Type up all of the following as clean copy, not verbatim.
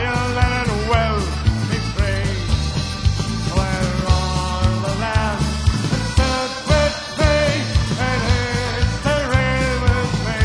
Ireland will be free, where all the land is filled with me, and history with me.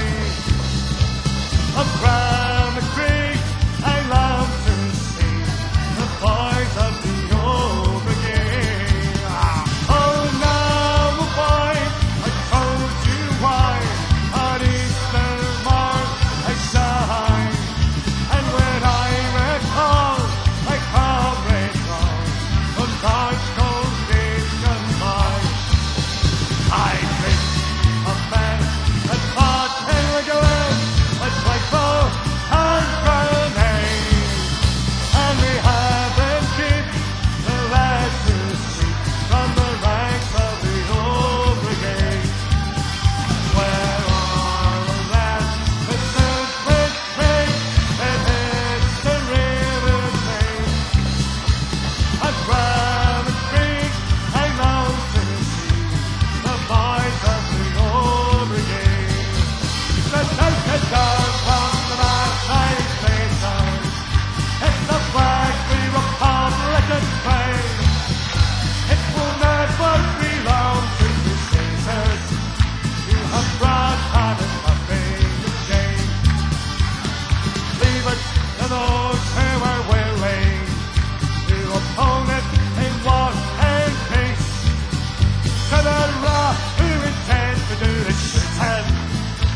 Around the creek, I love to see the boys of the old brigade. Oh, now, boy, I told you why on Easter morn I shine. And when I recall my comrade gone from dark cold days gone by, I think of men that fought in Wicklow with rifle and grenade, and we haven't kept the legacy from the ranks of the old brigade, where all the land is filled with faith and history with me. I'd rather speak, I long to see the boys of the old brigade. Let's take it down from the backside station. It's the flag we Republican claim. It will never belong to the Caesars. You have brought on it nothing to shame. Leave it to those who are willing to oppose it in war and peace. To the raw who intend to do the shooting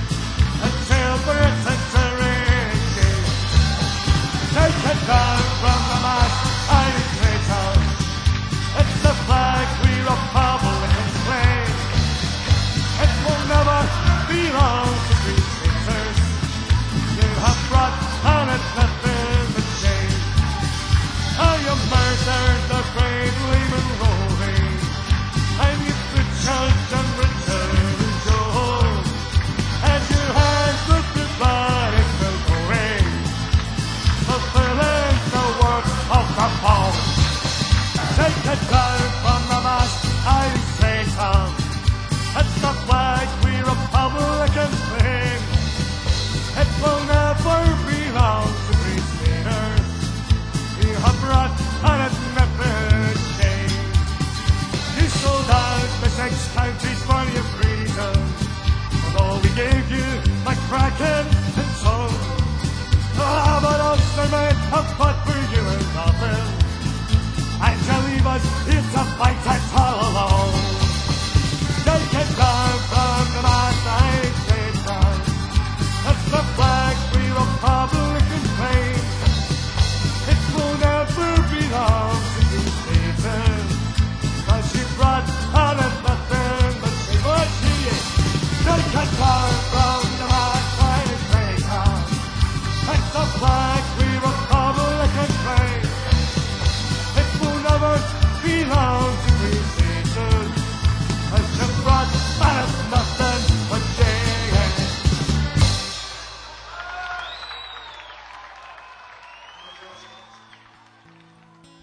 until Britain's a raging. Take it down from